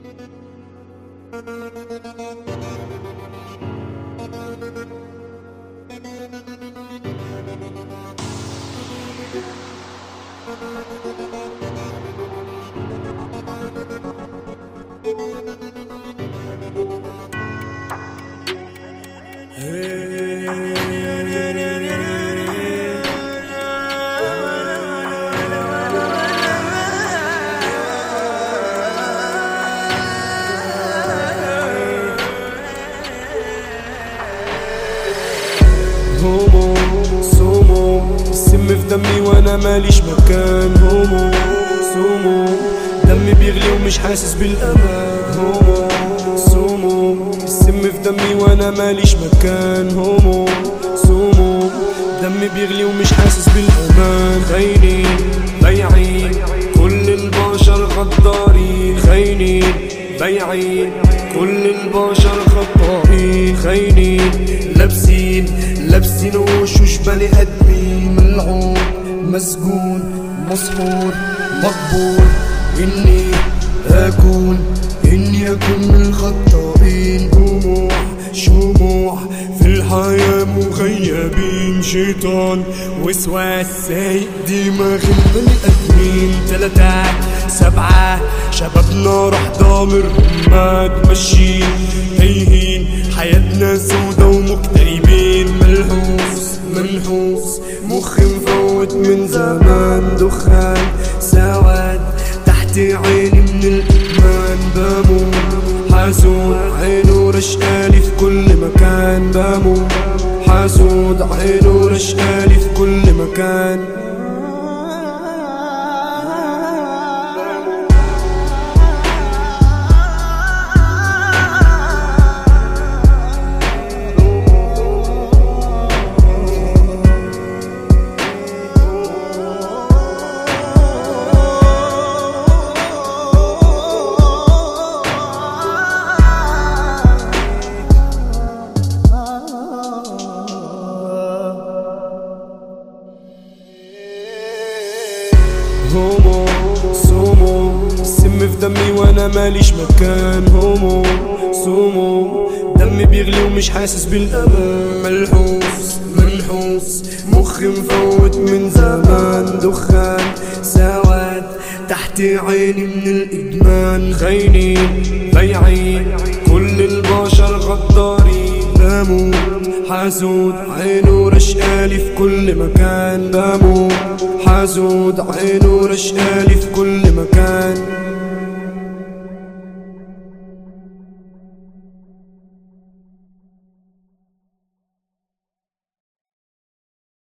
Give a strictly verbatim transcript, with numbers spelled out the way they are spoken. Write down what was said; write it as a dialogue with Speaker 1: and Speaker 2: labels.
Speaker 1: هومو سومو السم في دمي وانا ماليش مكان. هومو سومو دمي بيغلي ومش حاسس بالامان. هومو سومو السم في دمي وانا ماليش مكان. هومو سومو دمي بيغلي ومش حاسس بالامان. خاينين بايعين كل البشر غدارين. خاينين بايعين كل البشر خطائين. خاينين لابسين لابسين وشوش بني ادمين. ملعون مسجون مسحور مقبول اني اكون اني اكون من الخطائين. طموح شموع في الحياة مغيبين. شيطان وسواس سايق دماغ البني ادمين. تلاتات سبعة شبابنا راح ضامر مات ماشيين تايهين. حياتنا سودا ومكتئبين. ملحوس منحوس مخي مفوت من زمان. دخان سواد تحت عيني من الادمان. بموت حاسود عينه رشقالي في كل مكان. بموت حاسود عينه رشقالي في كل مكان. هومو سومو السم في دمي وانا ماليش مكان. هومو سومو دمي بيغلي ومش حاسس بالامان. ملحوس منحوس مخي مفوت من زمان. دخان سواد تحت عيني من الادمان. خاينين بايعين كل البشر غدارين. بموت حاسود عينه رشقالي في كل مكان. بموت حاسود عينه رشقالي في كل مكان.